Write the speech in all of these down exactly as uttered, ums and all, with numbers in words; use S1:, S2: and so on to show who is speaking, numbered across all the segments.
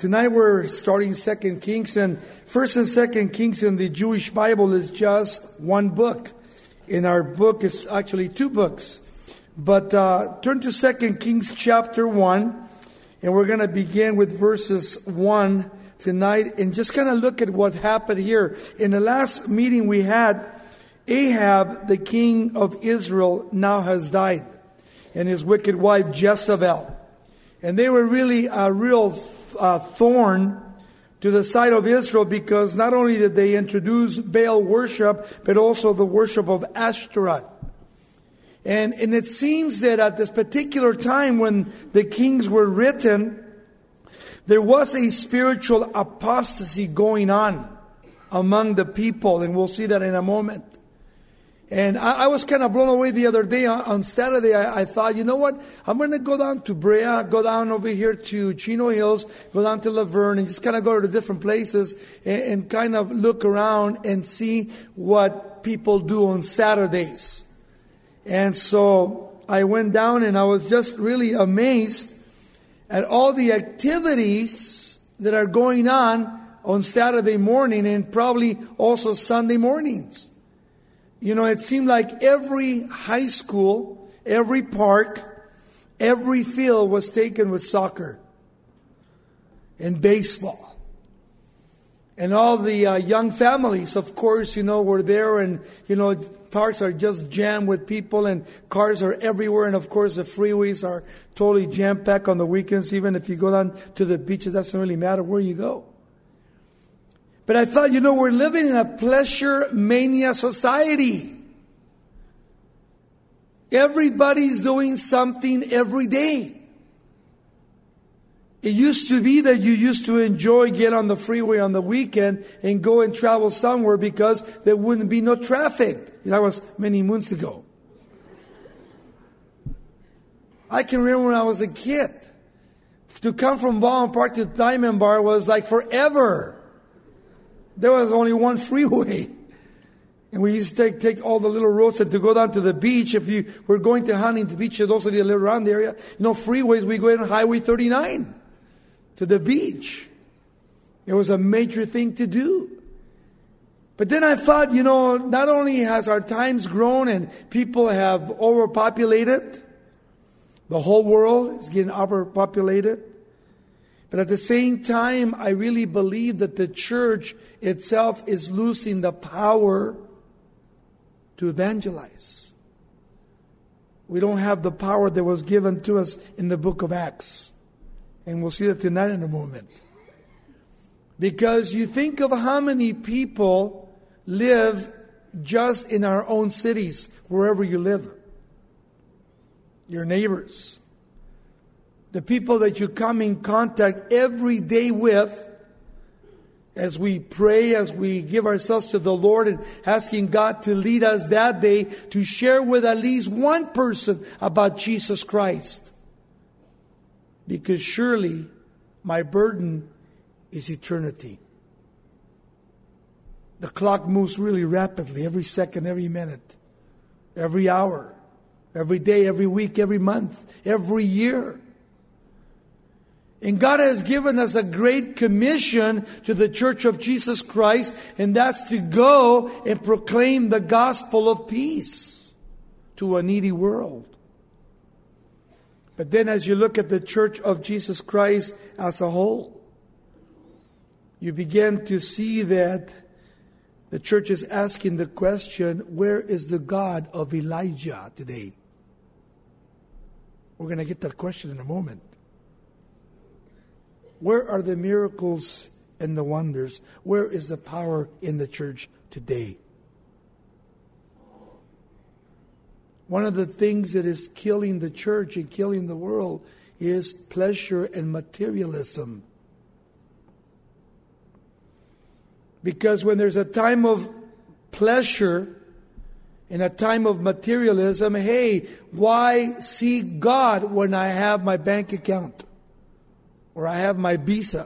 S1: Tonight we're starting Second Kings, and First and Second Kings in the Jewish Bible is just one book. In our book, it's actually two books. But uh, turn to Second Kings chapter one, and we're going to begin with verses one tonight, and just kind of look at what happened here. In the last meeting we had, Ahab, the king of Israel, now has died, and his wicked wife Jezebel. And they were really a real uh, thorn to the side of Israel, because not only did they introduce Baal worship, but also the worship of Ashtoreth. And, and it seems that at this particular time when the Kings were written, there was a spiritual apostasy going on among the people, and we'll see that in a moment. And I, I was kind of blown away the other day. On, on Saturday, I, I thought, you know what? I'm going to go down to Brea, go down over here to Chino Hills, go down to Laverne, and just kind of go to different places and, and kind of look around and see what people do on Saturdays. And so I went down, and I was just really amazed at all the activities that are going on on Saturday morning, and probably also Sunday mornings. You know, it seemed like every high school, every park, every field was taken with soccer and baseball. And all the uh, young families, of course, you know, were there, and, you know, parks are just jammed with people, and cars are everywhere. And, of course, the freeways are totally jam-packed on the weekends. Even if you go down to the beaches, it doesn't really matter where you go. But I thought, you know, we're living in a pleasure mania society. Everybody's doing something every day. It used to be that you used to enjoy get on the freeway on the weekend and go and travel somewhere because there wouldn't be no traffic. That was many months ago. I can remember when I was a kid. To come from Baldwin Park to Diamond Bar was like forever. There was only one freeway. And we used to take, take all the little roads and to go down to the beach. If you were going to Huntington Beach, there's also the little around the area. You know, freeways, we go in Highway thirty-nine to the beach. It was a major thing to do. But then I thought, you know, not only has our times grown and people have overpopulated, the whole world is getting overpopulated. But at the same time, I really believe that the church itself is losing the power to evangelize. We don't have the power that was given to us in the book of Acts. And we'll see that tonight in a moment. Because you think of how many people live just in our own cities, wherever you live. Your neighbors. The people that you come in contact every day with, as we pray, as we give ourselves to the Lord and asking God to lead us that day to share with at least one person about Jesus Christ. Because surely my burden is eternity. The clock moves really rapidly, every second, every minute, every hour, every day, every week, every month, every year. And God has given us a great commission to the Church of Jesus Christ, and that's to go and proclaim the gospel of peace to a needy world. But then as you look at the Church of Jesus Christ as a whole, you begin to see that the church is asking the question, where is the God of Elijah today? We're going to get that question in a moment. Where are the miracles and the wonders? Where is the power in the church today? One of the things that is killing the church and killing the world is pleasure and materialism. Because when there's a time of pleasure and a time of materialism, hey, why seek God when I have my bank account? Or I have my visa.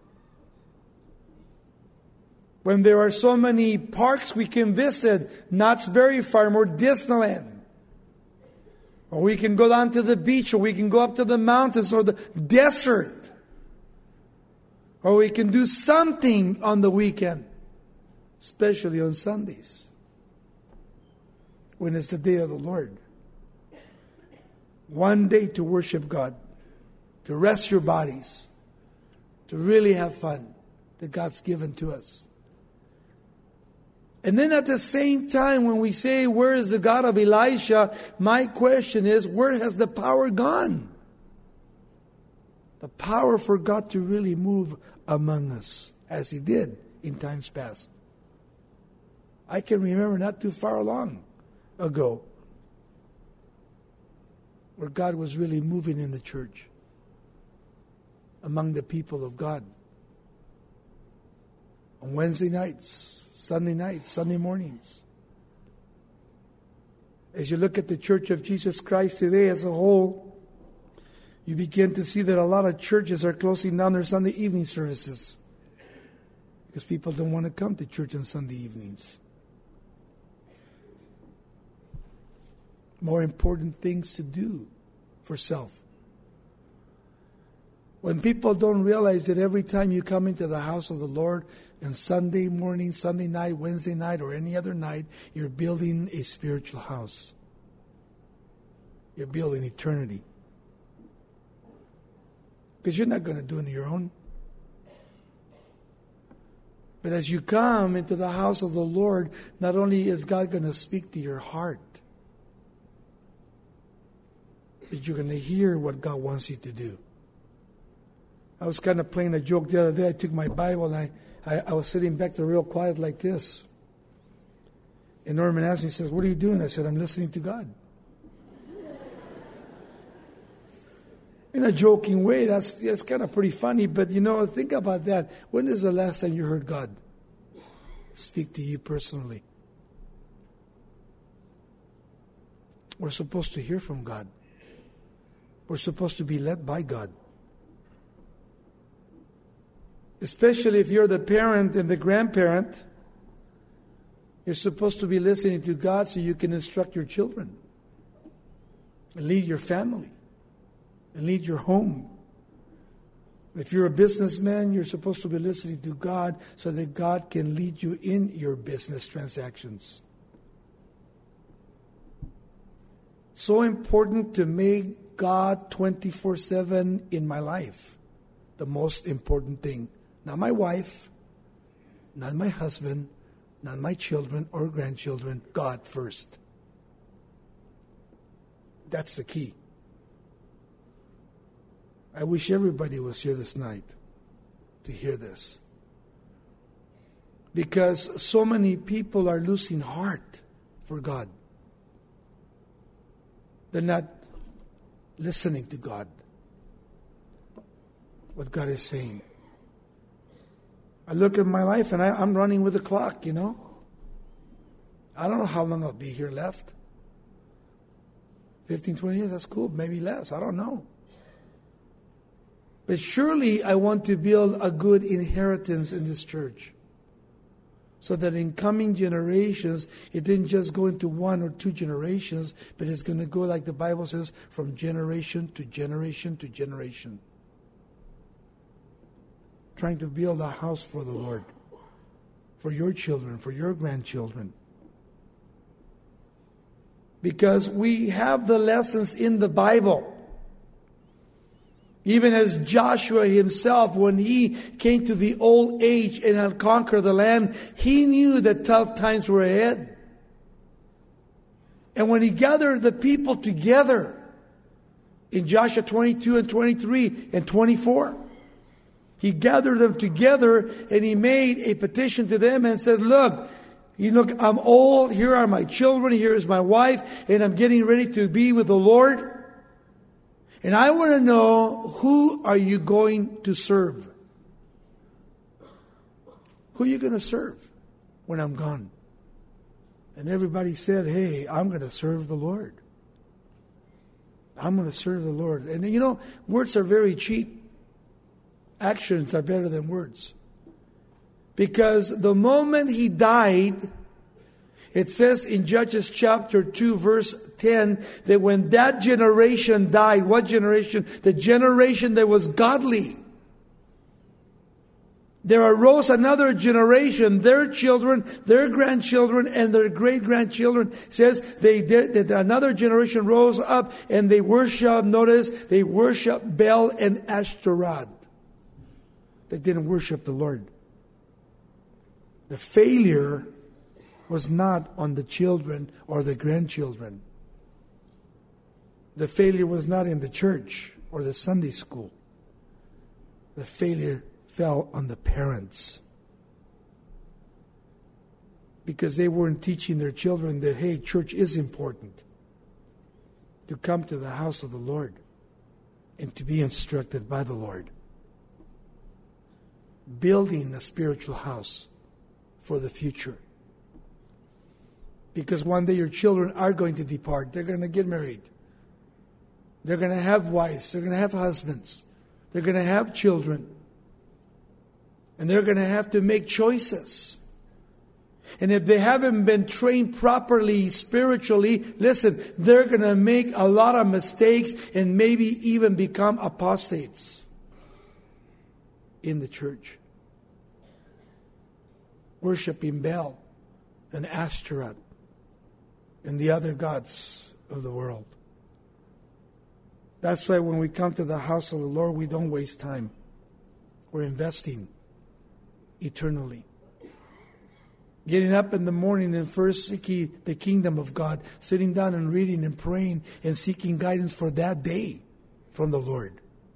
S1: When there are so many parks we can visit, Knott's Berry Farm or Disneyland. Or we can go down to the beach, or we can go up to the mountains or the desert. Or we can do something on the weekend, especially on Sundays, when it's the day of the Lord. One day to worship God, to rest your bodies, to really have fun that God's given to us. And then at the same time, when we say, where is the God of Elisha? My question is, where has the power gone? The power for God to really move among us, as He did in times past. I can remember not too far along ago, where God was really moving in the church, among the people of God. On Wednesday nights, Sunday nights, Sunday mornings. As you look at the Church of Jesus Christ today as a whole, you begin to see that a lot of churches are closing down their Sunday evening services because people don't want to come to church on Sunday evenings. More important things to do for self. When people don't realize that every time you come into the house of the Lord, on Sunday morning, Sunday night, Wednesday night, or any other night, you're building a spiritual house. You're building eternity. Because you're not going to do it on your own. But as you come into the house of the Lord, not only is God going to speak to your heart, but you're going to hear what God wants you to do. I was kind of playing a joke the other day. I took my Bible and I, I, I was sitting back there real quiet like this. And Norman asked me, he says, what are you doing? I said, I'm listening to God. In a joking way, that's, that's kind of pretty funny. But, you know, think about that. When is the last time you heard God speak to you personally? We're supposed to hear from God. We're supposed to be led by God. Especially if you're the parent and the grandparent, you're supposed to be listening to God so you can instruct your children and lead your family and lead your home. If you're a businessman, you're supposed to be listening to God so that God can lead you in your business transactions. So important to make God twenty-four seven in my life. The most important thing. Not my wife, not my husband, not my children or grandchildren. God first. That's the key. I wish everybody was here this night to hear this. Because so many people are losing heart for God. They're not listening to God. What God is saying. I look at my life and I, I'm running with the clock, you know. I don't know how long I'll be here left. fifteen, twenty years, that's cool. Maybe less. I don't know. But surely I want to build a good inheritance in this church. So that in coming generations, it didn't just go into one or two generations, but it's going to go, like the Bible says, from generation to generation to generation. Trying to build a house for the Lord, for your children, for your grandchildren. Because we have the lessons in the Bible. Even as Joshua himself, when he came to the old age and had conquered the land, he knew that tough times were ahead. And when he gathered the people together in Joshua twenty-two and twenty-three and twenty-four, he gathered them together and he made a petition to them and said, look, you look, I'm old, here are my children, here is my wife, and I'm getting ready to be with the Lord. And I want to know, who are you going to serve? Who are you going to serve when I'm gone? And everybody said, hey, I'm going to serve the Lord. I'm going to serve the Lord. And you know, words are very cheap. Actions are better than words. Because the moment he died, it says in Judges chapter two, verse ten, that when that generation died, what generation? The generation that was godly. there arose another generation, their children, their grandchildren, and their great-grandchildren. It says they did, that another generation rose up and they worship, notice, they worship Baal and Ashtaroth. They didn't worship the Lord. The failure was not on the children or the grandchildren. The failure was not in the church or the Sunday school. The failure fell on the parents, because they weren't teaching their children that, hey, church is important, to come to the house of the Lord and to be instructed by the Lord. Building a spiritual house for the future. Because one day your children are going to depart. They're going to get married. They're going to have wives. They're going to have husbands. They're going to have children. And they're going to have to make choices. And if they haven't been trained properly spiritually, listen, they're going to make a lot of mistakes and maybe even become apostates in the church. Worshipping Baal and Ashtaroth and the other gods of the world. That's why when we come to the house of the Lord, we don't waste time. We're investing eternally. Getting up in the morning and first seeking the kingdom of God, sitting down and reading and praying and seeking guidance for that day from the Lord.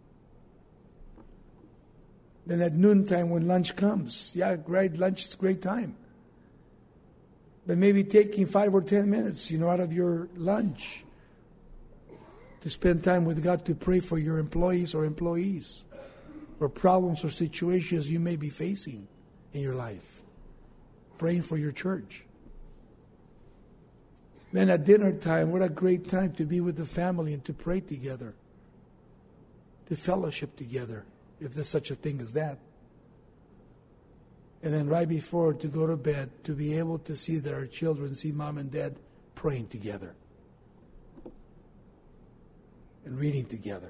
S1: Then at noontime when lunch comes, yeah, great, lunch is a great time. But maybe taking five or ten minutes, you know, out of your lunch to spend time with God to pray for your employees or employees or problems or situations you may be facing in your life. Praying for your church. Then at dinner time, what a great time to be with the family and to pray together. To fellowship together, if there's such a thing as that. And then right before to go to bed, to be able to see that our children see mom and dad praying together. And reading together.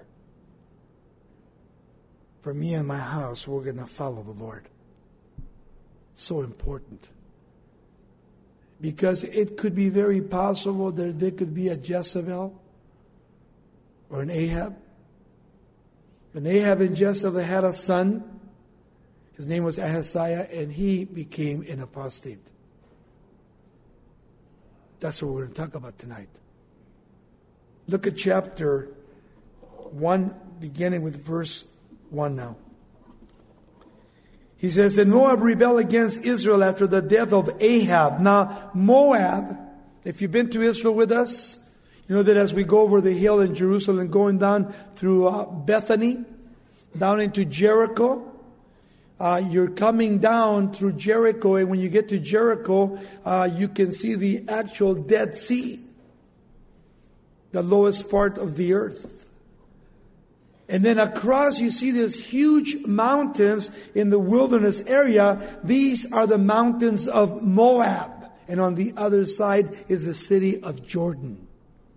S1: For me and my house, we're going to follow the Lord. So important. Because it could be very possible that there could be a Jezebel or an Ahab. And Ahab and Jezebel had a son. His name was Ahaziah, and he became an apostate. That's what we're going to talk about tonight. Look at chapter one, beginning with verse one now. He says, and Moab rebelled against Israel after the death of Ahab. Now, Moab, if you've been to Israel with us, you know that as we go over the hill in Jerusalem, going down through uh, Bethany, down into Jericho, uh, you're coming down through Jericho, and when you get to Jericho, uh, you can see the actual Dead Sea, the lowest part of the earth. And then across you see these huge mountains in the wilderness area. These are the mountains of Moab. And on the other side is the city of Jordan.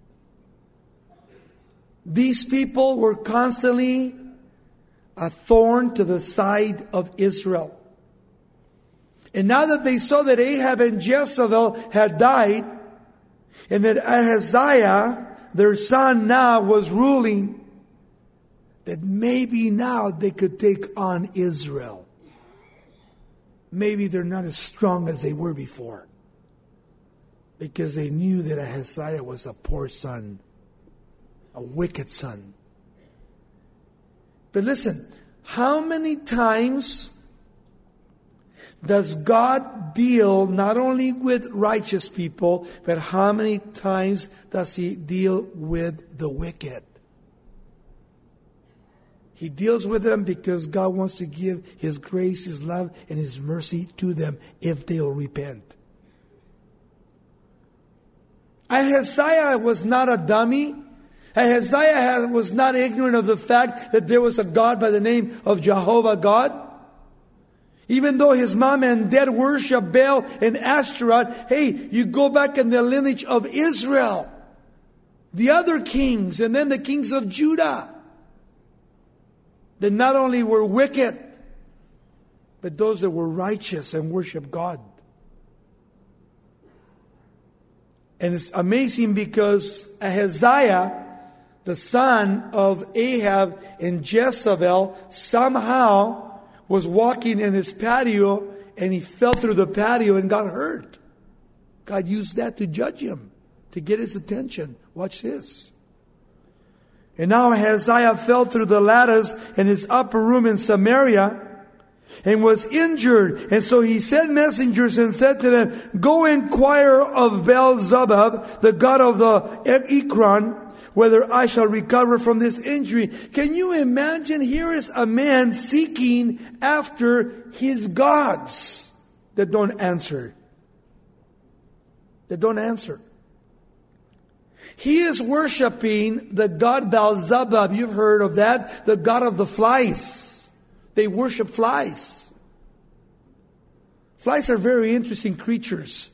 S1: These people were constantly a thorn to the side of Israel. And now that they saw that Ahab and Jezebel had died, and that Ahaziah, their son, now was ruling, that maybe now they could take on Israel. Maybe they're not as strong as they were before. Because they knew that Ahaziah was a poor son. A wicked son. But listen, how many times does God deal not only with righteous people, but how many times does He deal with the wicked? He deals with them because God wants to give His grace, His love, and His mercy to them if they'll repent. Ahaziah was not a dummy. Ahaziah was not ignorant of the fact that there was a God by the name of Jehovah God. Even though his mom and dad worship Baal and Ashtaroth, hey, you go back in the lineage of Israel. The other kings, and then the kings of Judah. That not only were wicked, but those that were righteous and worship God. And it's amazing because Ahaziah, the son of Ahab and Jezebel, somehow was walking in his patio and he fell through the patio and got hurt. God used that to judge him, to get his attention. Watch this. And now Ahaziah fell through the lattice in his upper room in Samaria and was injured. And so he sent messengers and said to them, go inquire of Baal-zebub, the god of the Ekron, whether I shall recover from this injury. Can you imagine? Here is a man seeking after his gods that don't answer. That don't answer. He is worshiping the god Baal-zebub. You've heard of that. The god of the flies. They worship flies. Flies are very interesting creatures.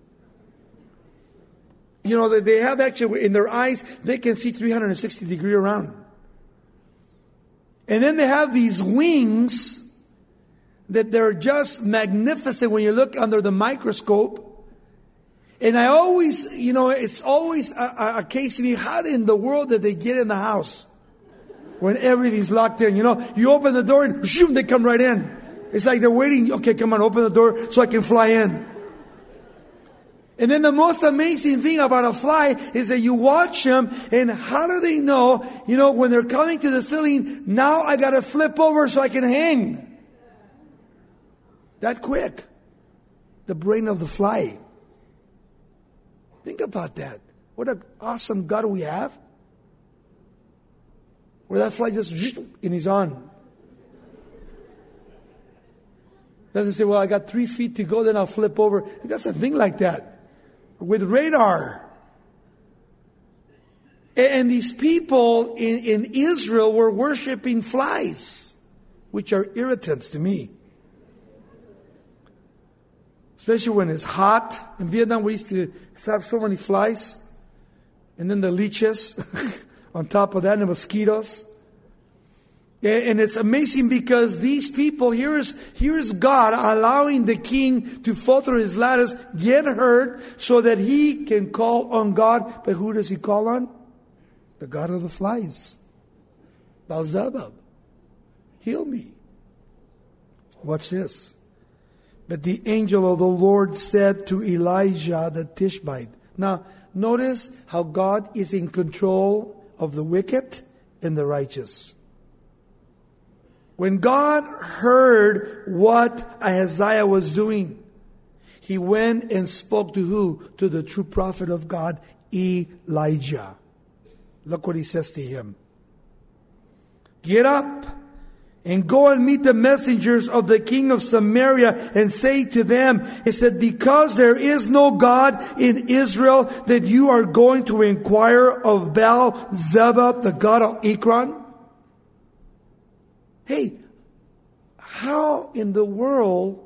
S1: You know, they have actually, in their eyes, they can see three hundred sixty degrees around. And then they have these wings that they're just magnificent when you look under the microscope. And I always, you know, it's always a, a case of me, how in the world did they get in the house when everything's locked in? You know, you open the door and shoom, they come right in. It's like they're waiting, okay, come on, open the door so I can fly in. And then the most amazing thing about a fly is that you watch them, and how do they know, you know, when they're coming to the ceiling, now I got to flip over so I can hang. That quick. The brain of the fly. Think about that. What an awesome God we have. Where that fly just, and he's on. Doesn't say, well, I got three feet to go, then I'll flip over. It doesn't think like that. With radar. And these people in, in Israel were worshiping flies, which are irritants to me. Especially when it's hot. In Vietnam, we used to have so many flies. And then the leeches on top of that, and the mosquitoes. And it's amazing because these people, here's, here's God allowing the king to fall through his ladders, get hurt, so that he can call on God. But who does he call on? The God of the flies. Baal-zebub. Heal me. Watch this. But the angel of the Lord said to Elijah the Tishbite. Now, notice how God is in control of the wicked and the righteous. When God heard what Ahaziah was doing, he went and spoke to who? To the true prophet of God, Elijah. Look what he says to him. Get up and go and meet the messengers of the king of Samaria and say to them, he said, because there is no God in Israel, that you are going to inquire of Baal-zebub, the god of Ekron. Hey, how in the world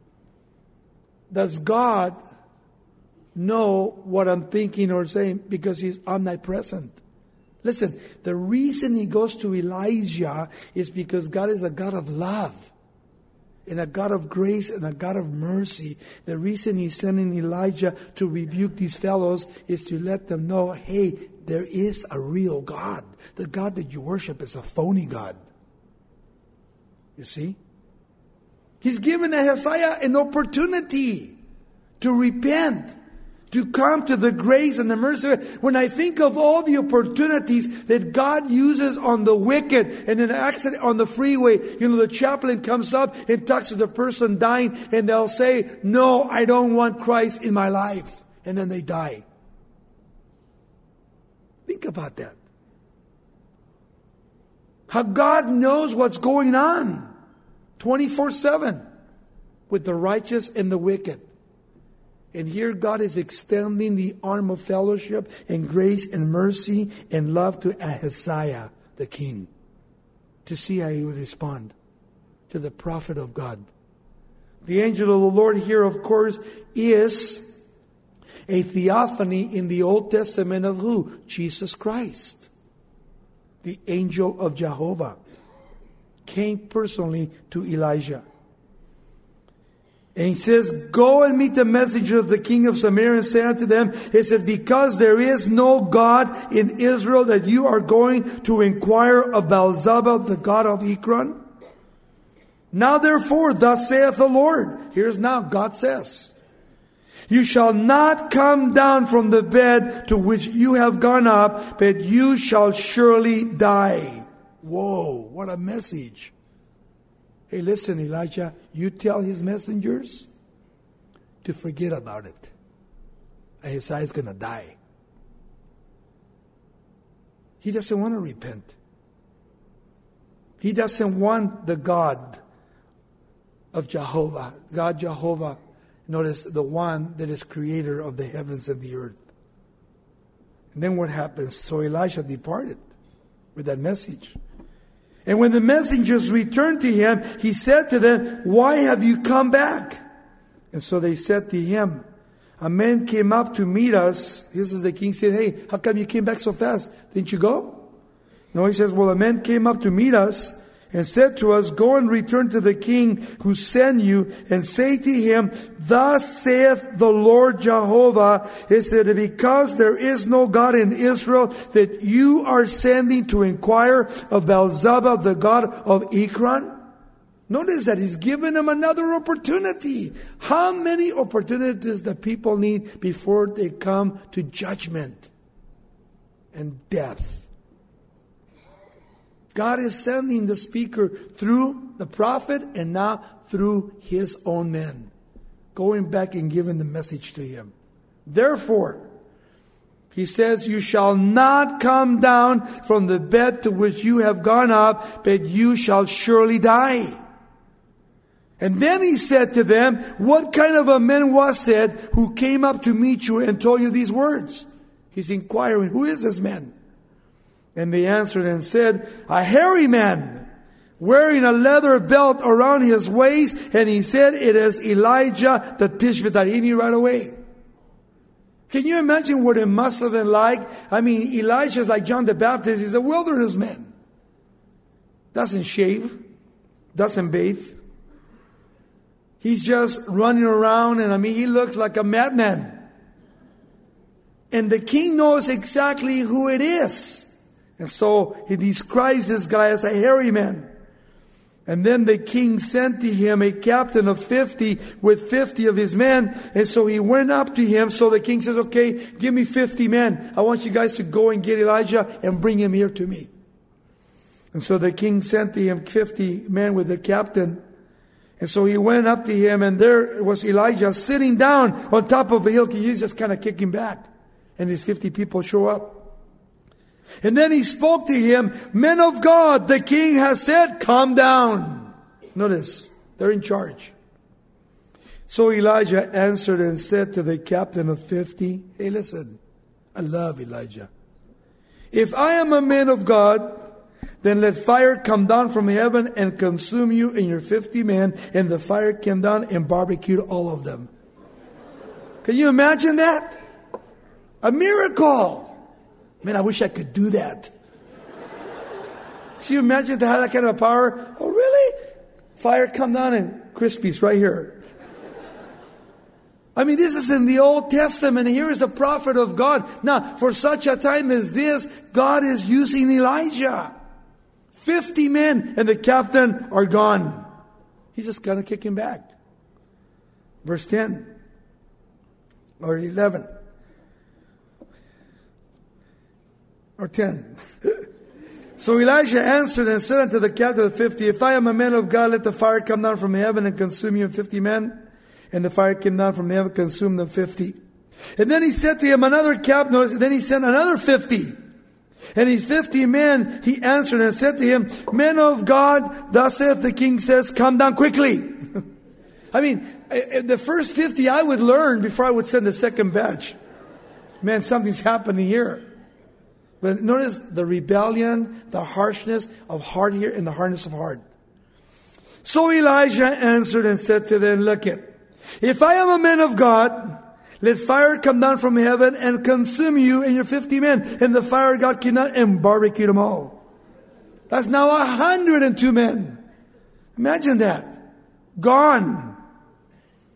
S1: does God know what I'm thinking or saying? Because he's omnipresent. Listen, the reason he goes to Elijah is because God is a God of love and a God of grace and a God of mercy. The reason he's sending Elijah to rebuke these fellows is to let them know, hey, there is a real God. The God that you worship is a phony God. You see? He's given Ahaziah an opportunity to repent, to come to the grace and the mercy. When I think of all the opportunities that God uses on the wicked, and in an accident on the freeway, you know, the chaplain comes up and talks to the person dying, and they'll say, no, I don't want Christ in my life. And then they die. Think about that. How God knows what's going on twenty-four seven with the righteous and the wicked. And here God is extending the arm of fellowship and grace and mercy and love to Ahaziah, the king, to see how he would respond to the prophet of God. The angel of the Lord here, of course, is a theophany in the Old Testament of who? Jesus Christ. The angel of Jehovah came personally to Elijah. And he says, go and meet the messenger of the king of Samaria and say unto them, he said, because there is no God in Israel that you are going to inquire of Beelzebub, the god of Ekron. Now therefore, thus saith the Lord. Here's now, God says, you shall not come down from the bed to which you have gone up, but you shall surely die. Whoa, what a message. Hey, listen, Elijah, you tell his messengers to forget about it. Ahaziah's going to die. He doesn't want to repent. He doesn't want the God of Jehovah, God Jehovah, notice, the one that is creator of the heavens and the earth. And then what happens? So Elisha departed with that message. And when the messengers returned to him, he said to them, why have you come back? And so they said to him, a man came up to meet us. This is the king saying, hey, how come you came back so fast? Didn't you go? No, he says, well, a man came up to meet us and said to us, go and return to the king who sent you and say to him, thus saith the Lord Jehovah, he said, because there is no God in Israel that you are sending to inquire of Beelzebub, the god of Ekron. Notice that he's given him another opportunity. How many opportunities do people need before they come to judgment and death? God is sending the speaker through the prophet and now through his own men, going back and giving the message to him. Therefore, he says, you shall not come down from the bed to which you have gone up, but you shall surely die. And then he said to them, what kind of a man was it who came up to meet you and told you these words? He's inquiring, who is this man? And they answered and said, a hairy man, wearing a leather belt around his waist. And he said, it is Elijah the Tishbite. He knew right away. Can you imagine what it must have been like? I mean, Elijah is like John the Baptist. He's a wilderness man. Doesn't shave. Doesn't bathe. He's just running around, and I mean, he looks like a madman. And the king knows exactly who it is. And so he describes this guy as a hairy man. And then the king sent to him a captain of fifty with fifty of his men. And so he went up to him. So the king says, okay, give me fifty men. I want you guys to go and get Elijah and bring him here to me. And so the king sent to him fifty men with the captain. And so he went up to him, and there was Elijah sitting down on top of a hill. He's just kind of kicking back. And his fifty people show up. And then he spoke to him, men of God, the king has said, come down. Notice, they're in charge. So Elijah answered and said to the captain of fifty, hey, listen, I love Elijah. If I am a man of God, then let fire come down from heaven and consume you and your fifty men. And the fire came down and barbecued all of them. Can you imagine that? A miracle. Man, I wish I could do that. Can you imagine to have that kind of power? Oh, really? Fire come down and Crispies right here. I mean, this is in the Old Testament. And here is the prophet of God. Now, for such a time as this, God is using Elijah. Fifty men and the captain are gone. He's just kind of kicking back. Verse ten or eleven. Or ten. So Elijah answered and said unto the captain of fifty, if I am a man of God, let the fire come down from heaven and consume you and fifty men. And the fire came down from heaven and consumed them fifty. And then he said to him another captain, then he sent another fifty. And his fifty men, he answered and said to him, men of God, thus saith the king says, come down quickly. I mean, the first fifty I would learn before I would send the second batch. Man, something's happening here. But notice the rebellion, the harshness of heart here, and the hardness of heart. So Elijah answered and said to them, look it, if I am a man of God, let fire come down from heaven and consume you and your fifty men. And the fire of God came down and barbecued them all. That's now a hundred and two men. Imagine that. Gone.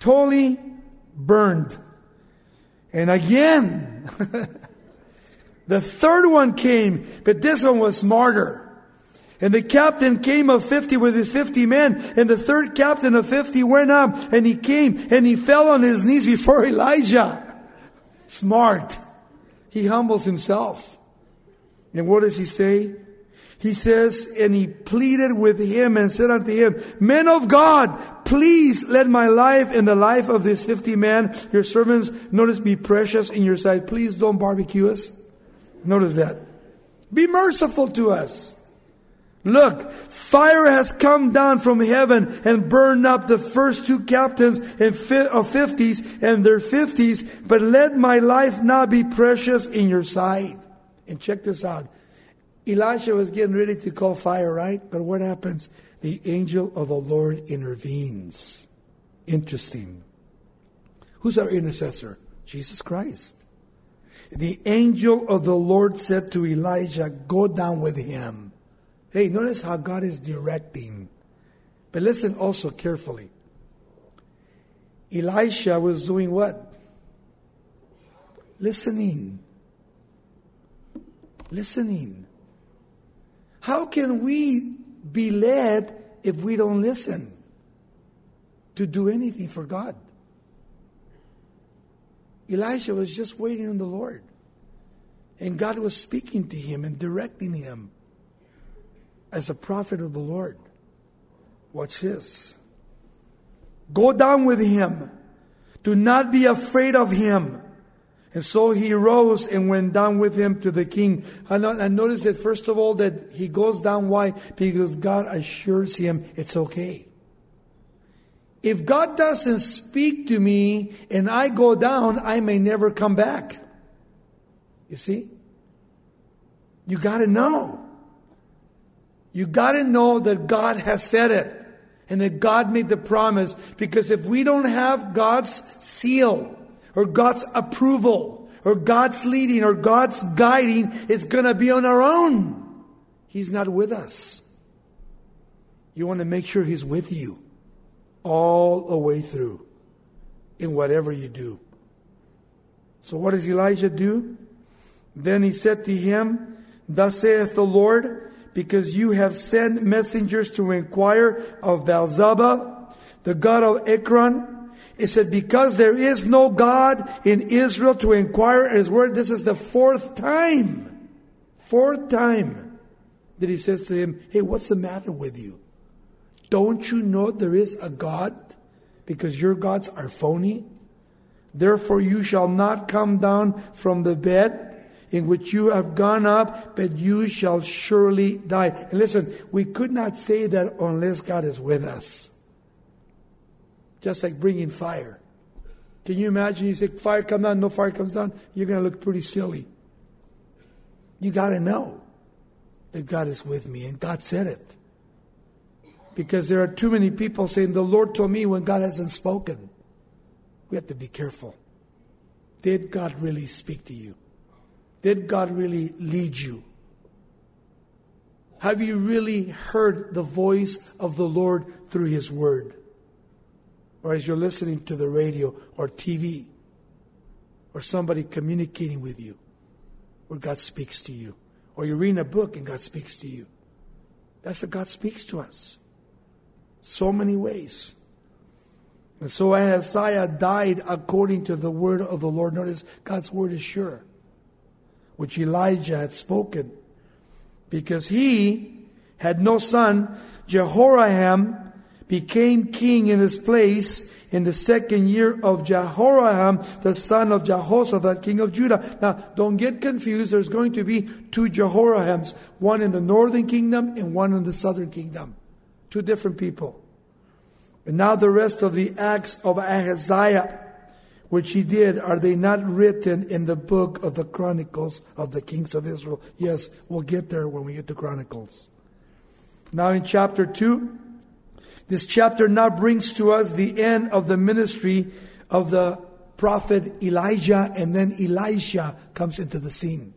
S1: totally burned. And again, the third one came, but this one was smarter. And the captain came of fifty with his fifty men. And the third captain of fifty went up, and he came and he fell on his knees before Elijah. Smart. He humbles himself. And what does he say? He says, and he pleaded with him and said unto him, Men of God, please let my life and the life of these fifty men, your servants, notice, be precious in your sight. Please don't barbecue us. Notice that. Be merciful to us. Look, fire has come down from heaven and burned up the first two captains of fifties and their fifties, but let my life not be precious in your sight. And check this out. Elisha was getting ready to call fire, right? But what happens? The angel of the Lord intervenes. Interesting. Who's our intercessor? Jesus Christ. The angel of the Lord said to Elijah, go down with him. Hey, notice how God is directing. But listen also carefully. Elisha was doing what? Listening. Listening. How can we be led if we don't listen to do anything for God? Elisha was just waiting on the Lord. And God was speaking to him and directing him as a prophet of the Lord. Watch this. Go down with him. Do not be afraid of him. And so he rose and went down with him to the king. And notice that first of all that he goes down. Why? Because God assures him it's okay. If God doesn't speak to me and I go down, I may never come back. You see? You got to know. You got to know that God has said it. And that God made the promise. Because if we don't have God's seal, or God's approval, or God's leading, or God's guiding, it's going to be on our own. He's not with us. You want to make sure He's with you all the way through in whatever you do. So what does Elijah do? Then he said to him, Thus saith the Lord, because you have sent messengers to inquire of Baal-zebub, the god of Ekron. It said, because there is no God in Israel to inquire at His word. This is the fourth time. Fourth time that he says to him, hey, what's the matter with you? Don't you know there is a God? Because your gods are phony. Therefore you shall not come down from the bed in which you have gone up, but you shall surely die. And listen, we could not say that unless God is with us. Just like bringing fire. Can you imagine you say, fire comes down, no fire comes down? You're going to look pretty silly. You got to know that God is with me, and God said it. Because there are too many people saying, the Lord told me, when God hasn't spoken. We have to be careful. Did God really speak to you? Did God really lead you? Have you really heard the voice of the Lord through His Word? Or as you're listening to the radio or T V, or somebody communicating with you, where God speaks to you. Or you're reading a book and God speaks to you. That's how God speaks to us. So many ways. And so Ahaziah died according to the word of the Lord. Notice God's word is sure, which Elijah had spoken. Because he had no son, Jehoram became king in his place in the second year of Jehoram, the son of Jehoshaphat, king of Judah. Now, don't get confused. There's going to be two Jehorams, one in the northern kingdom and one in the southern kingdom. Two different people. And now the rest of the acts of Ahaziah, which he did, are they not written in the book of the Chronicles of the kings of Israel? Yes, we'll get there when we get to Chronicles. Now in chapter two, this chapter now brings to us the end of the ministry of the prophet Elijah, and then Elisha comes into the scene.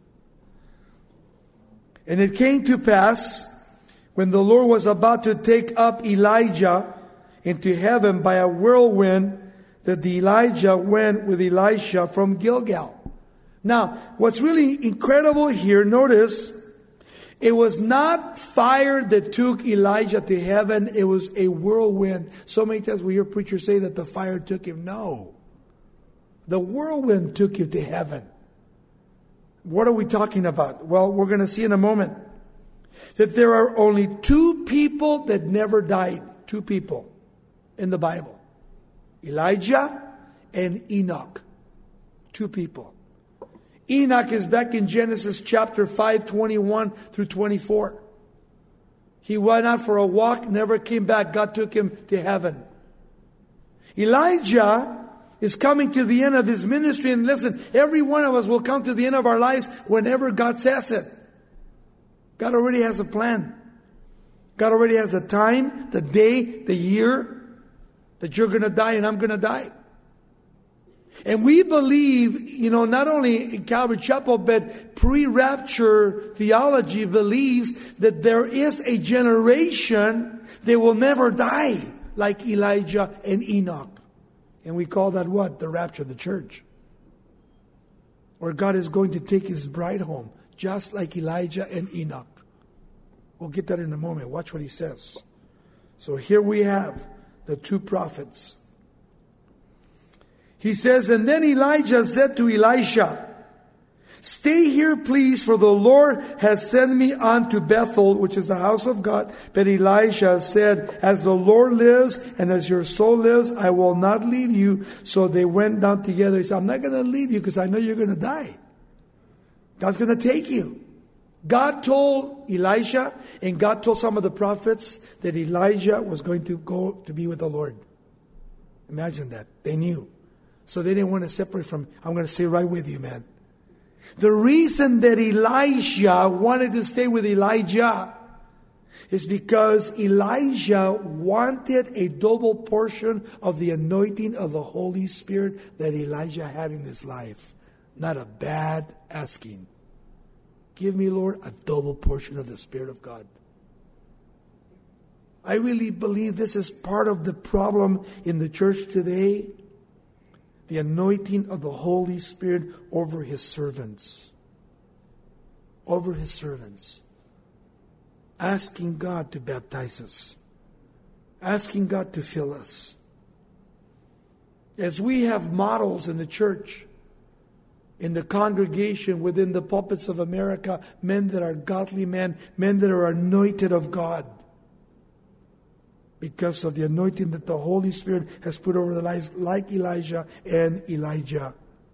S1: And it came to pass, when the Lord was about to take up Elijah into heaven by a whirlwind, that the Elijah went with Elisha from Gilgal. Now, what's really incredible here, notice, it was not fire that took Elijah to heaven. It was a whirlwind. So many times we hear preachers say that the fire took him. No. The whirlwind took him to heaven. What are we talking about? Well, we're going to see in a moment that there are only two people that never died. Two people in the Bible. Elijah and Enoch. Two people. Enoch is back in Genesis chapter five, twenty-one through twenty-four. He went out for a walk, never came back. God took him to heaven. Elijah is coming to the end of his ministry. And listen, every one of us will come to the end of our lives whenever God says it. God already has a plan. God already has the time, the day, the year that you're going to die and I'm going to die. And we believe, you know, not only in Calvary Chapel, but pre-rapture theology believes that there is a generation that will never die, like Elijah and Enoch. And we call that what? The rapture of the church. Where God is going to take his bride home, just like Elijah and Enoch. We'll get that in a moment. Watch what he says. So here we have the two prophets. He says, and then Elijah said to Elisha, stay here, please, for the Lord has sent me on to Bethel, which is the house of God. But Elisha said, as the Lord lives and as your soul lives, I will not leave you. So they went down together. He said, I'm not going to leave you because I know you're going to die. God's going to take you. God told Elisha and God told some of the prophets that Elijah was going to go to be with the Lord. Imagine that. They knew. So they didn't want to separate from, I'm going to stay right with you, man. The reason that Elisha wanted to stay with Elijah is because Elijah wanted a double portion of the anointing of the Holy Spirit that Elijah had in his life. Not a bad asking. Give me, Lord, a double portion of the Spirit of God. I really believe this is part of the problem in the church today. The anointing of the Holy Spirit over his servants. Over his servants. Asking God to baptize us. Asking God to fill us. As we have models in the church, in the congregation, within the pulpits of America, men that are godly men, men that are anointed of God. Because of the anointing that the Holy Spirit has put over their lives, like Elijah and Elijah.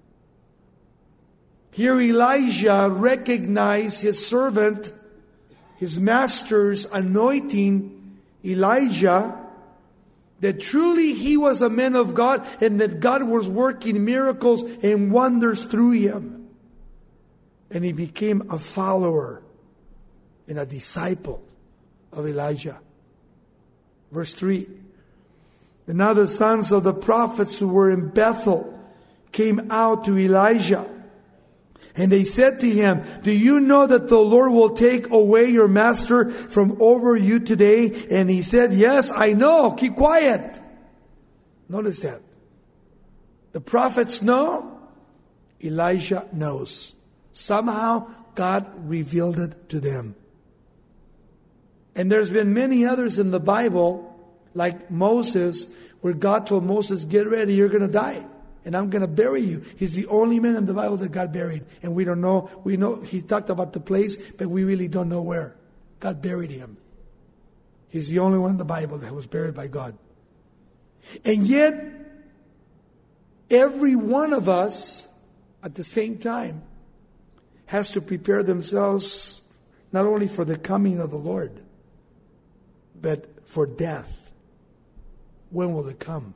S1: Here Elijah recognized his servant, his master's anointing, Elijah, that truly he was a man of God and that God was working miracles and wonders through him. And he became a follower and a disciple of Elijah. Verse three. And now the sons of the prophets who were in Bethel came out to Elijah. And they said to him, do you know that the Lord will take away your master from over you today? And he said, yes, I know. Keep quiet. Notice that. The prophets know. Elijah knows. Somehow God revealed it to them. And there's been many others in the Bible, like Moses, where God told Moses, get ready, you're going to die. And I'm going to bury you. He's the only man in the Bible that got buried. And we don't know. We know he talked about the place, but we really don't know where. God buried him. He's the only one in the Bible that was buried by God. And yet, every one of us, at the same time, has to prepare themselves not only for the coming of the Lord, but for death. When will it come?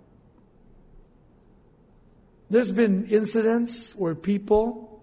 S1: There's been incidents where people,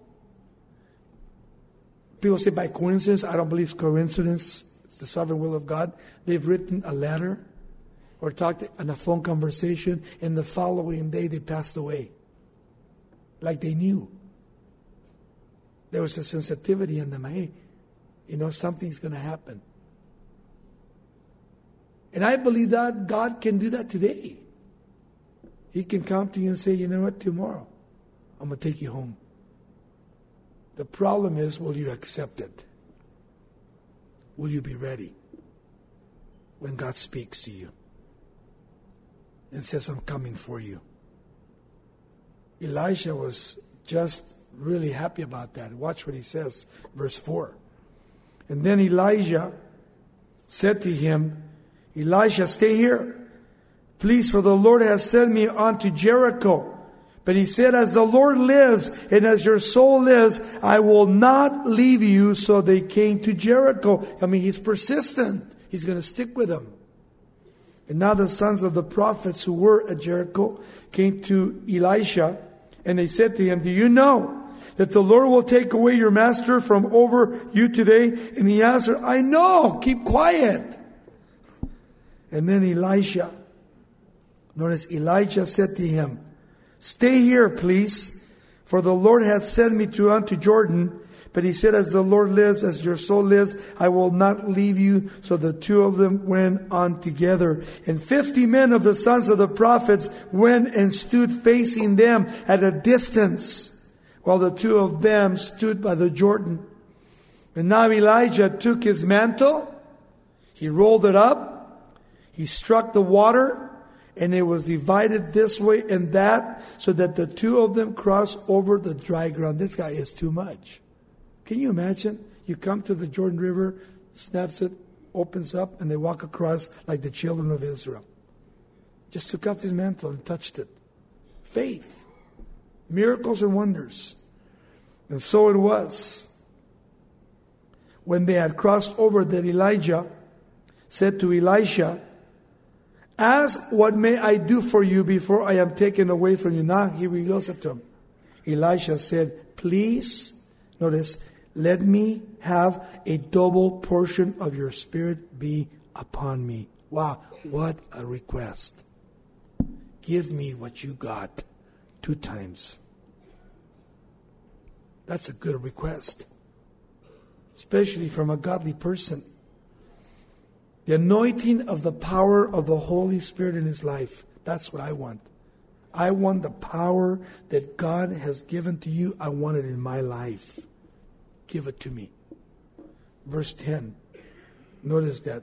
S1: people say by coincidence, I don't believe it's coincidence, it's the sovereign will of God. They've written a letter or talked on a phone conversation, and the following day they passed away. Like they knew. There was a sensitivity in them. Hey, you know, something's going to happen. And I believe that God can do that today. He can come to you and say, you know what, tomorrow I'm going to take you home. The problem is, will you accept it? Will you be ready when God speaks to you and says, I'm coming for you? Elijah was just really happy about that. Watch what he says, verse four. And then Elijah said to him, Elisha, stay here, please, for the Lord has sent me unto Jericho. But he said, as the Lord lives and as your soul lives, I will not leave you. So they came to Jericho. I mean, he's persistent. He's going to stick with them. And now the sons of the prophets who were at Jericho came to Elisha, and they said to him, do you know that the Lord will take away your master from over you today? And he answered, I know, keep quiet. And then Elisha, notice Elijah said to him, stay here, please, for the Lord hath sent me to unto Jordan. But he said, as the Lord lives, as your soul lives, I will not leave you. So the two of them went on together. And fifty men of the sons of the prophets went and stood facing them at a distance, while the two of them stood by the Jordan. And now Elijah took his mantle, he rolled it up, he struck the water, and it was divided this way and that, so that the two of them crossed over the dry ground. This guy is too much. Can you imagine? You come to the Jordan River, snaps it, opens up, and they walk across like the children of Israel. Just took off his mantle and touched it. Faith. Miracles and wonders. And so it was. When they had crossed over, that Elijah said to Elisha, ask, what may I do for you before I am taken away from you? Now he reveals it to him. Elisha said, please, notice, let me have a double portion of your spirit be upon me. Wow, what a request. Give me what you got two times. That's a good request, especially from a godly person. The anointing of the power of the Holy Spirit in his life. That's what I want. I want the power that God has given to you. I want it in my life. Give it to me. Verse ten. Notice that.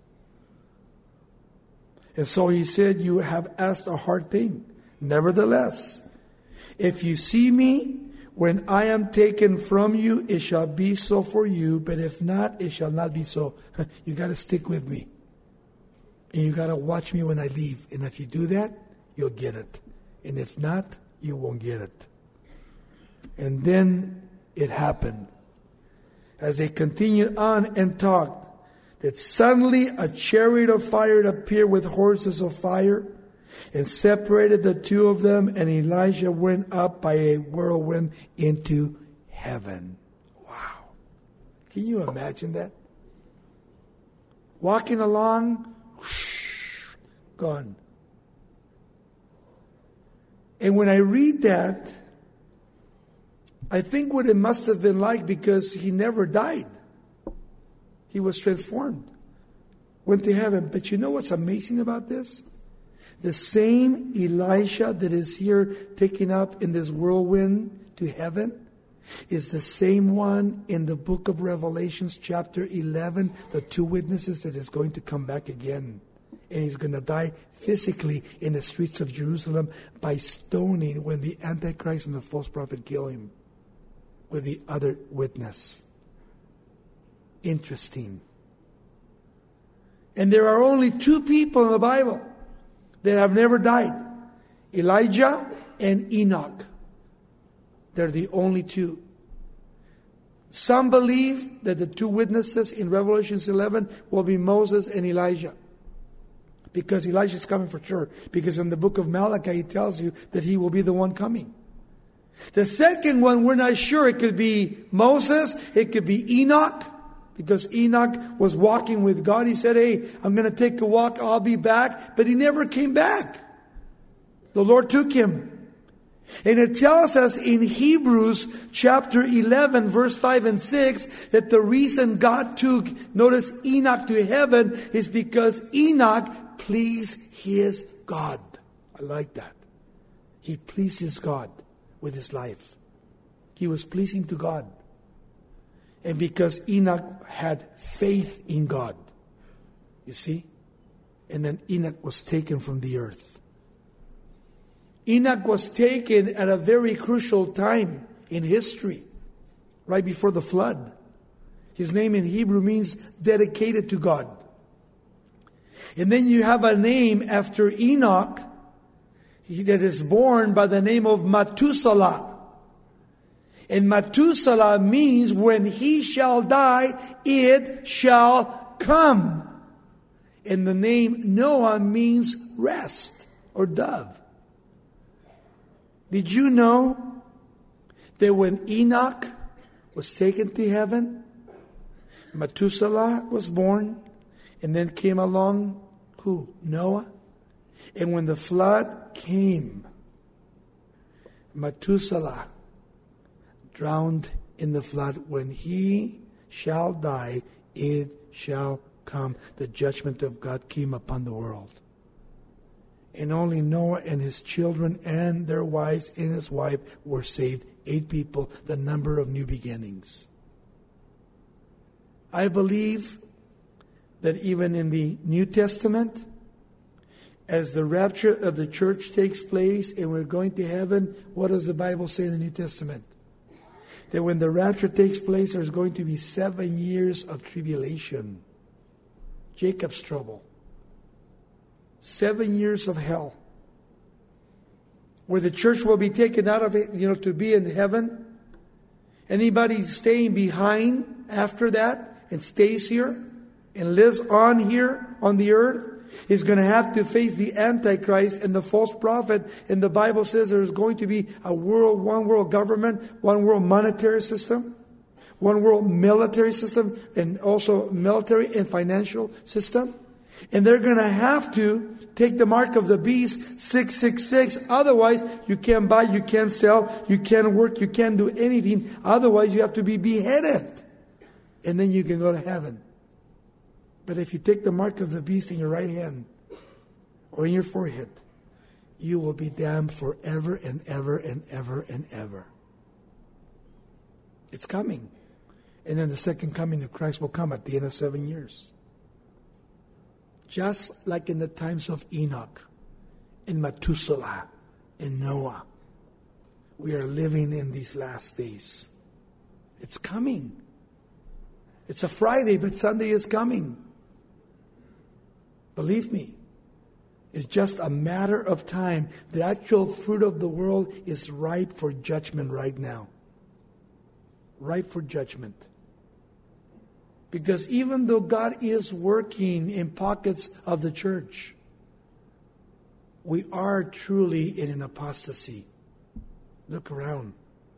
S1: And so he said, you have asked a hard thing. Nevertheless, if you see me when I am taken from you, it shall be so for you. But if not, it shall not be so. You got to stick with me. And you got to watch me when I leave. And if you do that, you'll get it. And if not, you won't get it. And then it happened. As they continued on and talked, that suddenly a chariot of fire appeared with horses of fire and separated the two of them, and Elijah went up by a whirlwind into heaven. Wow. Can you imagine that? Walking along, whoosh, gone. And when I read that, I think what it must have been like, because he never died. He was transformed. Went to heaven. But you know what's amazing about this? The same Elisha that is here taken up in this whirlwind to heaven is the same one in the book of Revelations chapter eleven, the two witnesses that is going to come back again. And he's going to die physically in the streets of Jerusalem by stoning when the Antichrist and the false prophet kill him with the other witness. Interesting. And there are only two people in the Bible that have never died. Elijah and Enoch. They're the only two. Some believe that the two witnesses in Revelation eleven will be Moses and Elijah. Because Elijah is coming for sure. Because in the book of Malachi, it tells you that he will be the one coming. The second one, we're not sure. It could be Moses. It could be Enoch. Because Enoch was walking with God. He said, hey, I'm going to take a walk. I'll be back. But he never came back. The Lord took him. And it tells us in Hebrews chapter eleven, verse five and six, that the reason God took, notice, Enoch to heaven is because Enoch pleased his God. I like that. He pleases God with his life. He was pleasing to God. And because Enoch had faith in God, you see? And then Enoch was taken from the earth. Enoch was taken at a very crucial time in history, right before the flood. His name in Hebrew means dedicated to God. And then you have a name after Enoch that is born by the name of Methuselah. And Methuselah means when he shall die, it shall come. And the name Noah means rest or dove. Did you know that when Enoch was taken to heaven, Methuselah was born, and then came along who? Noah. And when the flood came, Methuselah drowned in the flood. When he shall die, it shall come. The judgment of God came upon the world. And only Noah and his children and their wives and his wife were saved. Eight people, the number of new beginnings. I believe that even in the New Testament, as the rapture of the church takes place and we're going to heaven, what does the Bible say in the New Testament? That when the rapture takes place, there's going to be seven years of tribulation. Jacob's trouble. Seven years of hell. Where the church will be taken out of it, you know, to be in heaven. Anybody staying behind after that and stays here and lives on here on the earth is going to have to face the Antichrist and the false prophet. And the Bible says there's going to be a world, one world government, one world monetary system, one world military system, and also military and financial system. And they're going to have to take the mark of the beast, six six six. Otherwise, you can't buy, you can't sell, you can't work, you can't do anything. Otherwise, you have to be beheaded. And then you can go to heaven. But if you take the mark of the beast in your right hand or in your forehead, you will be damned forever and ever and ever and ever. It's coming. And then the second coming of Christ will come at the end of seven years. Just like in the times of Enoch, in Methuselah, in Noah, we are living in these last days. It's coming. It's a Friday, but Sunday is coming. Believe me, it's just a matter of time. The actual fruit of the world is ripe for judgment right now. Ripe for judgment. Because even though God is working in pockets of the church, we are truly in an apostasy. Look around.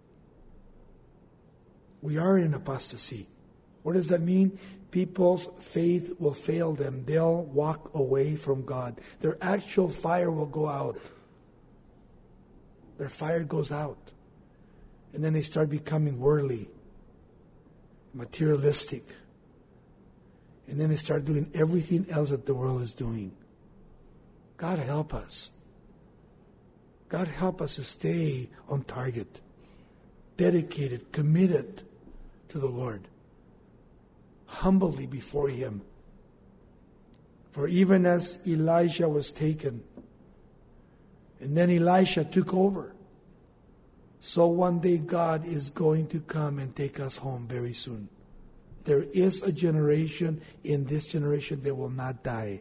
S1: We are in apostasy. What does that mean? People's faith will fail them. They'll walk away from God. Their actual fire will go out. Their fire goes out. And then they start becoming worldly, materialistic. And then they start doing everything else that the world is doing. God help us. God help us to stay on target, dedicated, committed to the Lord, humbly before Him. For even as Elijah was taken, and then Elisha took over, so one day God is going to come and take us home very soon. There is a generation in this generation that will not die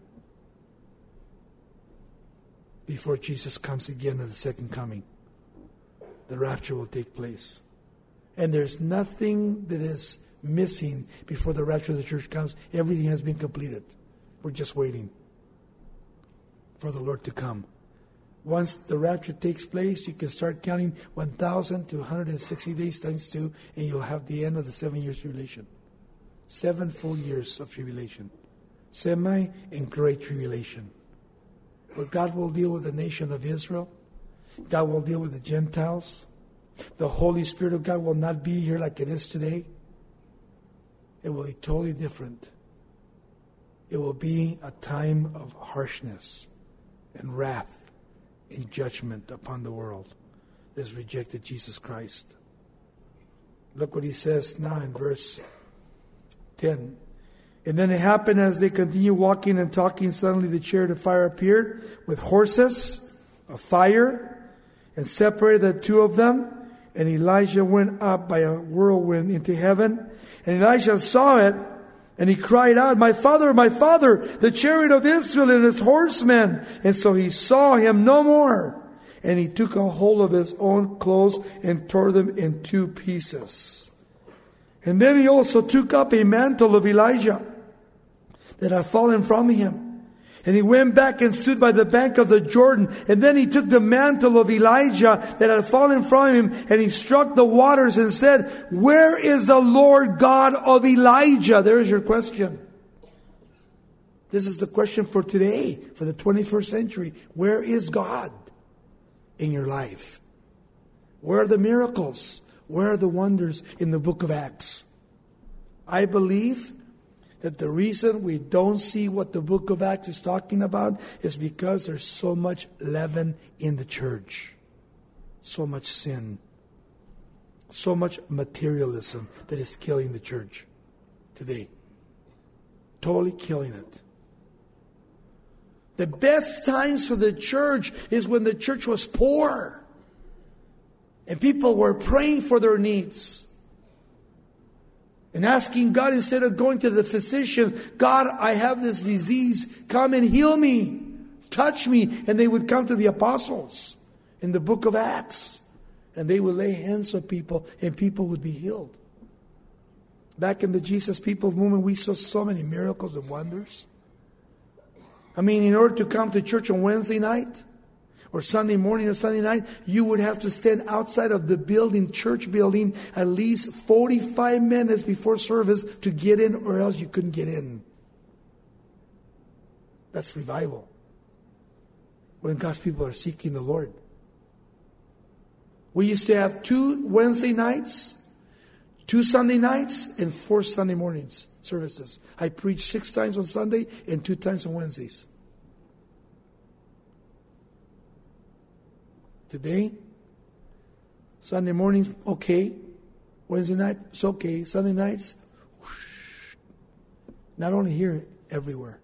S1: before Jesus comes again at the second coming. The rapture will take place. And there's nothing that is missing before the rapture of the church comes. Everything has been completed. We're just waiting for the Lord to come. Once the rapture takes place, you can start counting one thousand to one hundred sixty days times two, and you'll have the end of the seven years tribulation. Seven full years of tribulation. Semi and great tribulation. Where God will deal with the nation of Israel. God will deal with the Gentiles. The Holy Spirit of God will not be here like it is today. It will be totally different. It will be a time of harshness and wrath in judgment upon the world that has rejected Jesus Christ. Look what he says now in verse ten. And then it happened as they continued walking and talking, suddenly the chariot of fire appeared with horses of fire and separated the two of them. And Elijah went up by a whirlwind into heaven. And Elijah saw it, and he cried out, "My father, my father, the chariot of Israel and its horsemen." And so he saw him no more. And he took a hold of his own clothes and tore them in two pieces. And then he also took up a mantle of Elijah that had fallen from him. And he went back and stood by the bank of the Jordan. And then he took the mantle of Elijah that had fallen from him, and he struck the waters and said, "Where is the Lord God of Elijah?" There's your question. This is the question for today, for the twenty-first century. Where is God in your life? Where are the miracles? Where are the wonders in the book of Acts? I believe that the reason we don't see what the book of Acts is talking about is because there's so much leaven in the church. So much sin. So much materialism that is killing the church today. Totally killing it. The best times for the church is when the church was poor. And people were praying for their needs. And asking God, instead of going to the physician, "God, I have this disease. Come and heal me. Touch me." And they would come to the apostles in the book of Acts. And they would lay hands on people and people would be healed. Back in the Jesus People movement, we saw so many miracles and wonders. I mean, in order to come to church on Wednesday night, or Sunday morning or Sunday night, you would have to stand outside of the building, church building, at least forty-five minutes before service to get in, or else you couldn't get in. That's revival. When God's people are seeking the Lord. We used to have two Wednesday nights, two Sunday nights, and four Sunday mornings services. I preached six times on Sunday and two times on Wednesdays. Today, Sunday mornings, okay. Wednesday night, it's okay. Sunday nights, whoosh. Not only here, everywhere.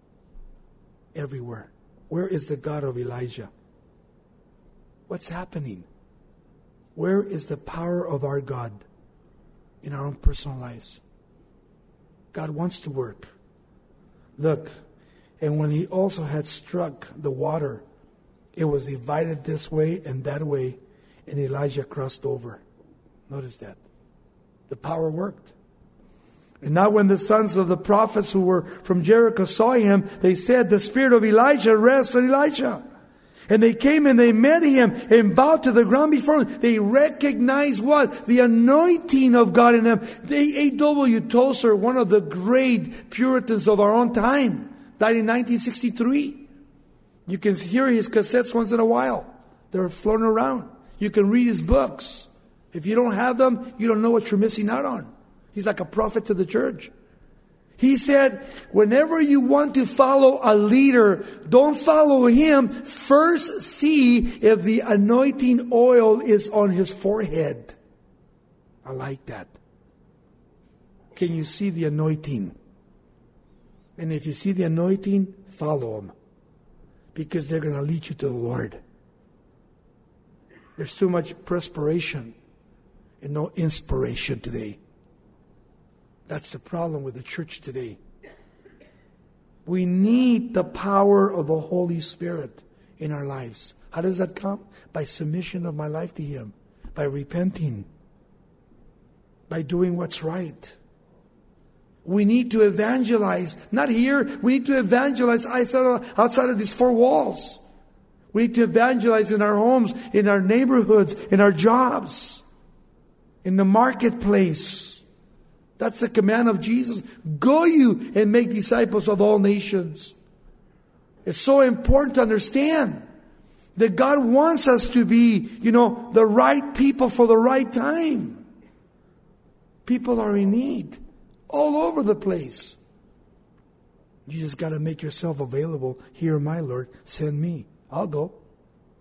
S1: Everywhere. Where is the God of Elijah? What's happening? Where is the power of our God in our own personal lives? God wants to work. Look, and when he also had struck the water, it was divided this way and that way, and Elijah crossed over. Notice that. The power worked. And now when the sons of the prophets who were from Jericho saw him, they said, "The spirit of Elijah rests on Elijah." And they came and they met him and bowed to the ground before him. They recognized what? The anointing of God in them. A W Tozer, one of the great Puritans of our own time, died in nineteen sixty-three. You can hear his cassettes once in a while. They're floating around. You can read his books. If you don't have them, you don't know what you're missing out on. He's like a prophet to the church. He said, whenever you want to follow a leader, don't follow him. First see if the anointing oil is on his forehead. I like that. Can you see the anointing? And if you see the anointing, follow him. Because they're going to lead you to the Lord. There's too much perspiration and no inspiration today. That's the problem with the church today. We need the power of the Holy Spirit in our lives. How does that come? By submission of my life to him. By repenting. By doing what's right. We need to evangelize. Not here. We need to evangelize outside of, outside of these four walls. We need to evangelize in our homes, in our neighborhoods, in our jobs, in the marketplace. That's the command of Jesus. Go you and make disciples of all nations. It's so important to understand that God wants us to be, you know, the right people for the right time. People are in need all over the place. You just got to make yourself available. Here, my Lord, send me. I'll go.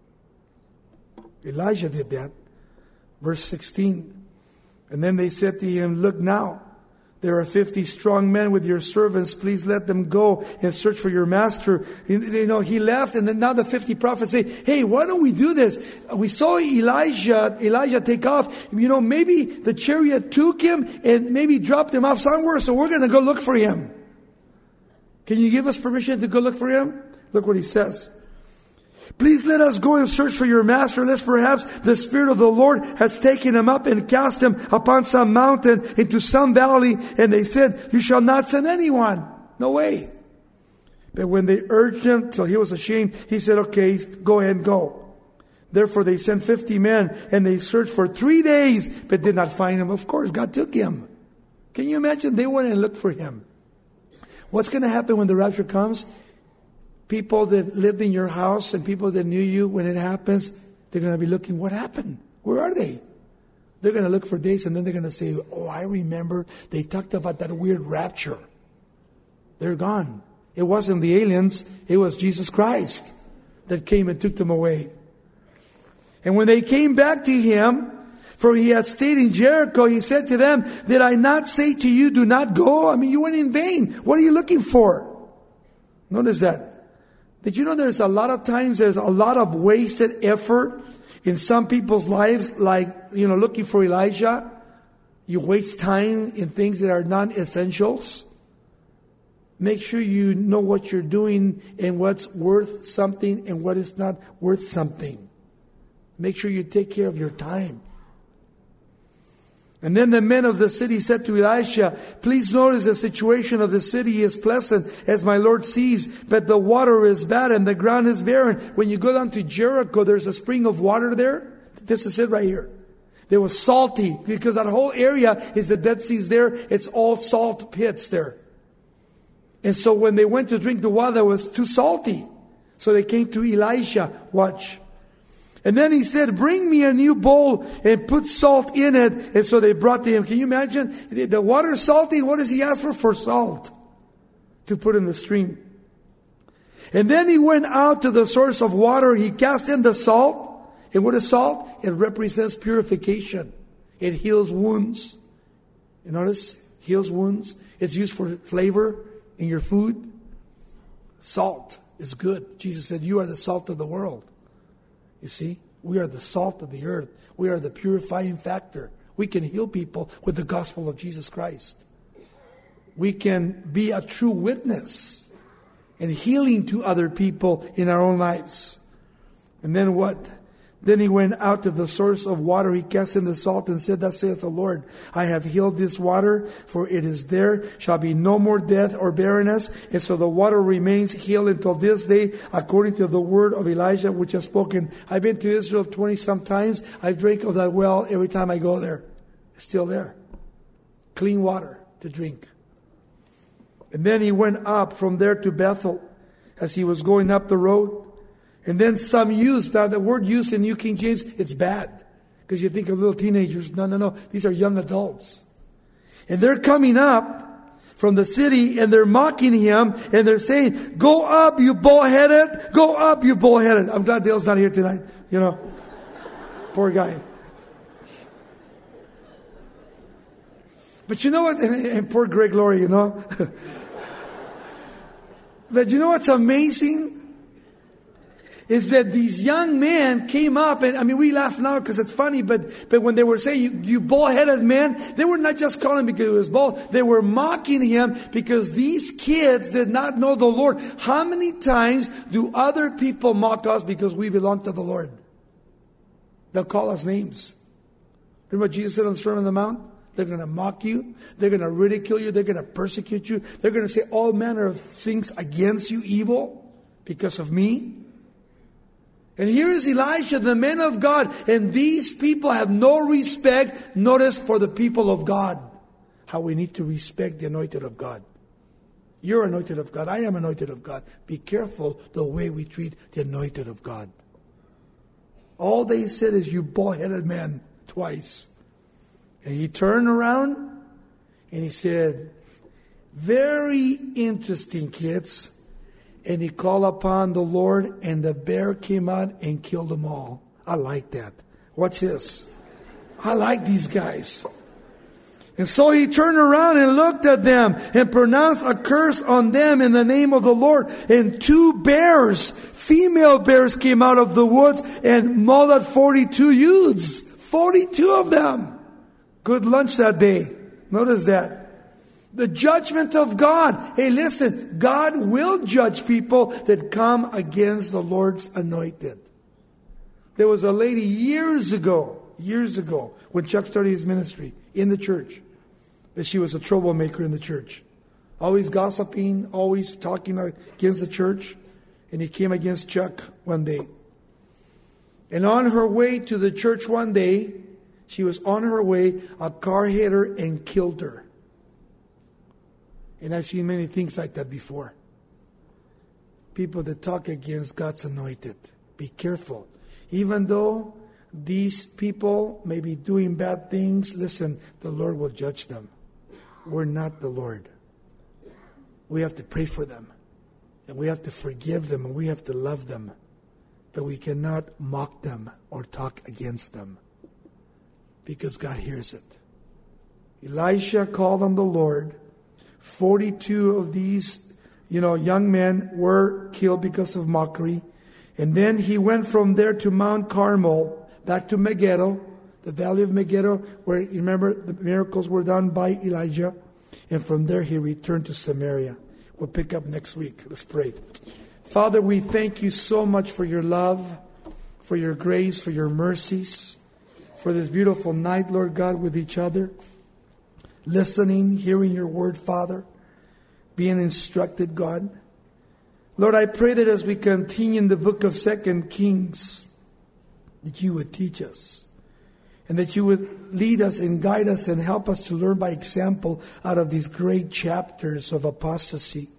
S1: Elijah did that. Verse sixteen. And then they said to him, look now, there are fifty strong men with your servants. Please let them go and search for your master. You know, he left, and then now the fifty prophets say, hey, why don't we do this? We saw Elijah, Elijah take off. You know, maybe the chariot took him and maybe dropped him off somewhere, so we're going to go look for him. Can you give us permission to go look for him? Look what he says. Please let us go and search for your master, lest perhaps the Spirit of the Lord has taken him up and cast him upon some mountain into some valley. And they said, you shall not send anyone. No way. But when they urged him till he was ashamed, he said, okay, go ahead and go. Therefore they sent fifty men, and they searched for three days, but did not find him. Of course, God took him. Can you imagine? They went and looked for him. What's going to happen when the rapture comes? People that lived in your house and people that knew you, when it happens, they're going to be looking, what happened? Where are they? They're going to look for days, and then they're going to say, oh, I remember they talked about that weird rapture. They're gone. It wasn't the aliens. It was Jesus Christ that came and took them away. And when they came back to him, for he had stayed in Jericho, he said to them, did I not say to you, do not go? I mean, you went in vain. What are you looking for? Notice that. Did you know there's a lot of times there's a lot of wasted effort in some people's lives, like, you know, looking for Elijah? You waste time in things that are non-essentials. Make sure you know what you're doing and what's worth something and what is not worth something. Make sure you take care of your time. And then the men of the city said to Elisha, please notice the situation of the city is pleasant, as my Lord sees, but the water is bad and the ground is barren. When you go down to Jericho, there's a spring of water there. This is it right here. There was salty, because that whole area is the Dead Sea's there. It's all salt pits there. And so when they went to drink the water, it was too salty. So they came to Elisha. Watch. And then he said, bring me a new bowl and put salt in it. And so they brought to him. Can you imagine? The water is salty. What does he ask for? For salt to put in the stream. And then he went out to the source of water. He cast in the salt. And what is salt? It represents purification. It heals wounds. You notice? Heals wounds. It's used for flavor in your food. Salt is good. Jesus said, you are the salt of the world. You see, we are the salt of the earth. We are the purifying factor. We can heal people with the gospel of Jesus Christ. We can be a true witness and healing to other people in our own lives. And then what? Then he went out to the source of water. He cast in the salt and said, thus saith the Lord, I have healed this water, for it is there, shall be no more death or barrenness. And so the water remains healed until this day, according to the word of Elijah, which has spoken. I've been to Israel twenty some times. I've drank of that well every time I go there. It's still there. Clean water to drink. And then he went up from there to Bethel as he was going up the road. And then some youths, now the word youth in New King James, it's bad. Because you think of little teenagers. No, no, no. These are young adults. And they're coming up from the city and they're mocking him. And they're saying, go up, you bull-headed. Go up, you bull-headed. I'm glad Dale's not here tonight. You know. Poor guy. But you know what? And, and poor Greg Laurie, you know. But you know what's amazing? Is that these young men came up, and I mean, we laugh now because it's funny, but but when they were saying, you, you bull-headed man, they were not just calling him because he was bald. They were mocking him because these kids did not know the Lord. How many times do other people mock us because we belong to the Lord? They'll call us names. Remember what Jesus said on the Sermon on the Mount? They're going to mock you. They're going to ridicule you. They're going to persecute you. They're going to say all manner of things against you, evil, because of me. And here is Elisha, the man of God. And these people have no respect, notice, for the people of God. How we need to respect the anointed of God. You're anointed of God. I am anointed of God. Be careful the way we treat the anointed of God. All they said is, you bull-headed man, twice. And he turned around and he said, very interesting, kids. And he called upon the Lord, and the bear came out and killed them all. I like that. Watch this. I like these guys. And so he turned around and looked at them and pronounced a curse on them in the name of the Lord. And two bears, female bears, came out of the woods and mauled at forty-two youths. forty-two of them. Good lunch that day. Notice that. The judgment of God. Hey, listen, God will judge people that come against the Lord's anointed. There was a lady years ago, years ago, when Chuck started his ministry in the church, that she was a troublemaker in the church. Always gossiping, always talking against the church. And he came against Chuck one day. And on her way to the church one day, she was on her way, a car hit her and killed her. And I've seen many things like that before. People that talk against God's anointed. Be careful. Even though these people may be doing bad things, listen, the Lord will judge them. We're not the Lord. We have to pray for them. And we have to forgive them. And we have to love them. But we cannot mock them or talk against them. Because God hears it. Elisha called on the Lord. forty-two of these, you know, young men were killed because of mockery. And then he went from there to Mount Carmel, back to Megiddo, the valley of Megiddo, where, you remember, the miracles were done by Elijah. And from there he returned to Samaria. We'll pick up next week. Let's pray. Father, we thank you so much for your love, for your grace, for your mercies, for this beautiful night, Lord God, with each other. Listening, hearing your word, Father. Being instructed, God. Lord, I pray that as we continue in the book of Second Kings, that you would teach us. And that you would lead us and guide us and help us to learn by example out of these great chapters of apostasy.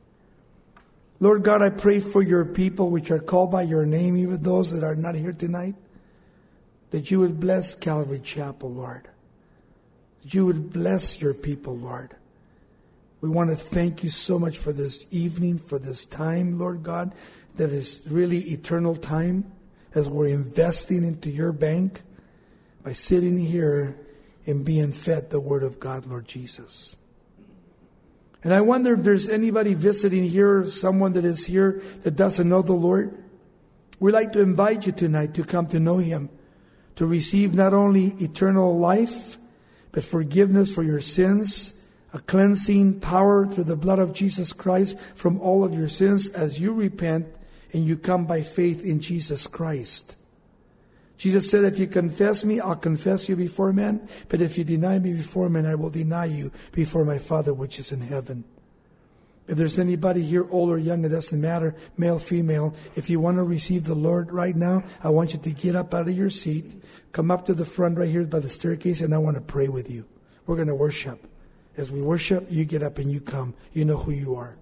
S1: Lord God, I pray for your people which are called by your name, even those that are not here tonight. That you would bless Calvary Chapel, Lord. That you would bless your people, Lord. We want to thank you so much for this evening, for this time, Lord God, that is really eternal time as we're investing into your bank by sitting here and being fed the Word of God, Lord Jesus. And I wonder if there's anybody visiting here, someone that is here that doesn't know the Lord. We'd like to invite you tonight to come to know Him, to receive not only eternal life, but forgiveness for your sins, a cleansing power through the blood of Jesus Christ from all of your sins as you repent and you come by faith in Jesus Christ. Jesus said, if you confess me, I'll confess you before men. But if you deny me before men, I will deny you before my Father which is in heaven. If there's anybody here, old or young, it doesn't matter, male, female. If you want to receive the Lord right now, I want you to get up out of your seat, come up to the front right here by the staircase, and I want to pray with you. We're going to worship. As we worship, you get up and you come. You know who you are.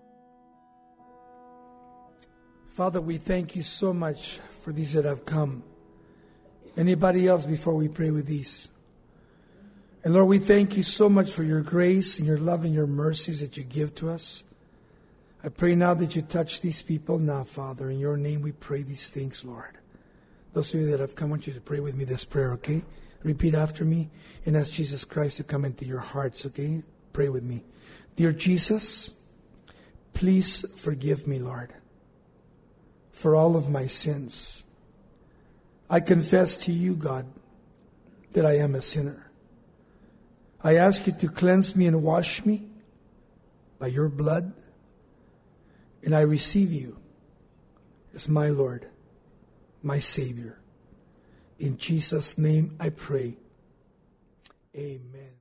S1: Father, we thank you so much for these that have come. Anybody else before we pray with these? And Lord, we thank you so much for your grace and your love and your mercies that you give to us. I pray now that you touch these people now, Father. In your name we pray these things, Lord. Those of you that have come, I want you to pray with me this prayer, okay? Repeat after me and ask Jesus Christ to come into your hearts, okay? Pray with me. Dear Jesus, please forgive me, Lord, for all of my sins. I confess to you, God, that I am a sinner. I ask you to cleanse me and wash me by your blood, and I receive you as my Lord, my Savior. In Jesus' name I pray. Amen.